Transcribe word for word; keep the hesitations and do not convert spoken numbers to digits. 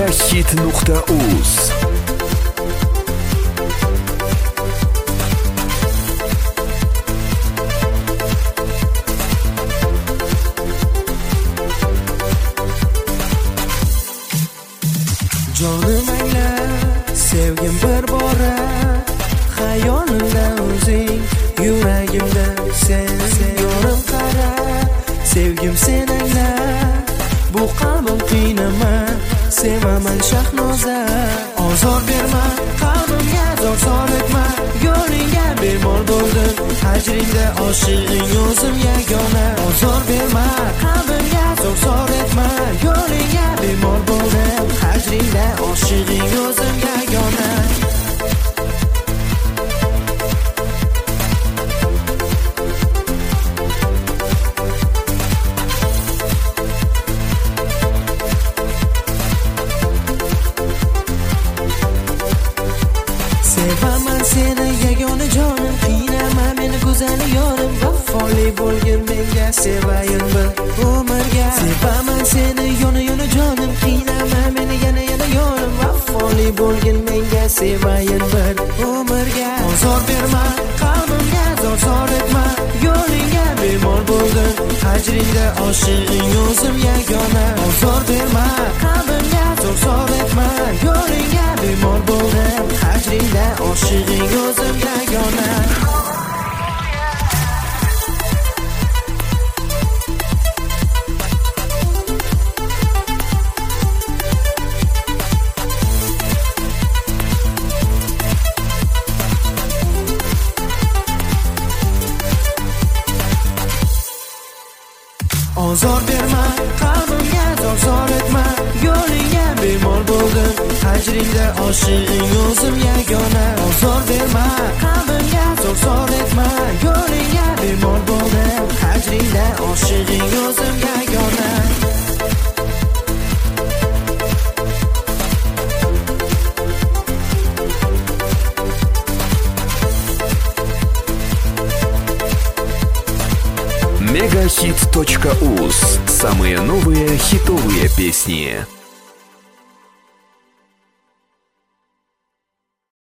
megahit nuqta uz. Jonim angla, sevgim bir bora, xayolimda o'zing, yuragimda sen, yorim qara, sevgim sen angla, bu qalbim qiynama, sevaman Shahnoza. Ozor berma, qalbimga zor solma, yo'lingga bemor bo'ldim, hajringda oshig'ing o'zim yagona. Ozor berma, qalbimga zor solma, yo'lingga bemor bo'ldim, hajringda oshig'ing o'zim yagona. Sevaman seni yagona jonim, qiynama meni go'zal yorim, vafoli bo'lgin menga, sevayin bir umrga. Sevaman seni yona yona jonim, qiynama meni yana yana yorim, vafoli bo'lgin menga, sevayin bir umrga. Ozor berma, qalbimga zor solma, yo'lingga bemor bo'ldim, hajringda oshig'ing o'zim yagona. Ozor berma, qalbimga zor solma, yo'lingga bemor bo'ldim, hajringda oshig'ing o'zim yagona. Ozor berma, qalbimga zor solma, yo'lingga bemor bo'ldim, hajringda oshig'ing o'zim yagona. Ozor berma, qalbimga zor solma, yo'lingga bemor bo'ldim, hajringda oshig'ing o'zim yagona. megahit точка уз. Самые новые хитовые песни.